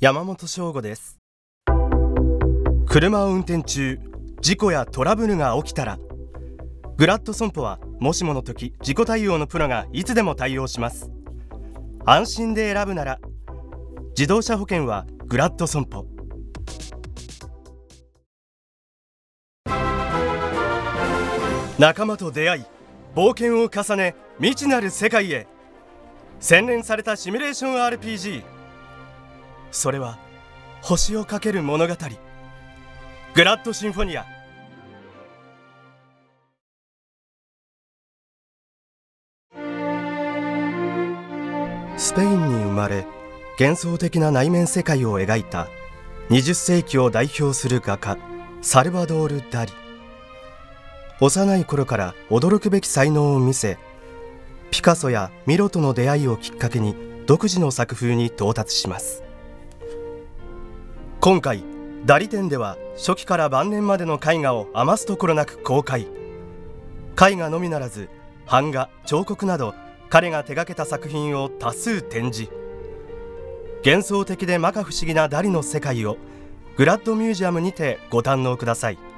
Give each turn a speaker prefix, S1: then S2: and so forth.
S1: 山本翔吾です。車を運転中、事故やトラブルが起きたら、グラッド損保はもしもの時、事故対応のプロがいつでも対応します。安心で選ぶなら自動車保険はグラッド損保。仲間と出会い、冒険を重ね、未知なる世界へ。洗練されたシミュレーション RPG。 それは星をかける物語、グラッドシンフォニア。スペインに生まれ、幻想的な内面世界を描いた20世紀を代表する画家サルバドール・ダリ。幼い頃から驚くべき才能を見せ、ピカソやミロとの出会いをきっかけに独自の作風に到達します。今回ダリ展では初期から晩年までの絵画を余すところなく公開。絵画のみならず版画、彫刻など彼が手掛けた作品を多数展示。幻想的で摩訶不思議なダリの世界をグラッドミュージアムにてご堪能ください。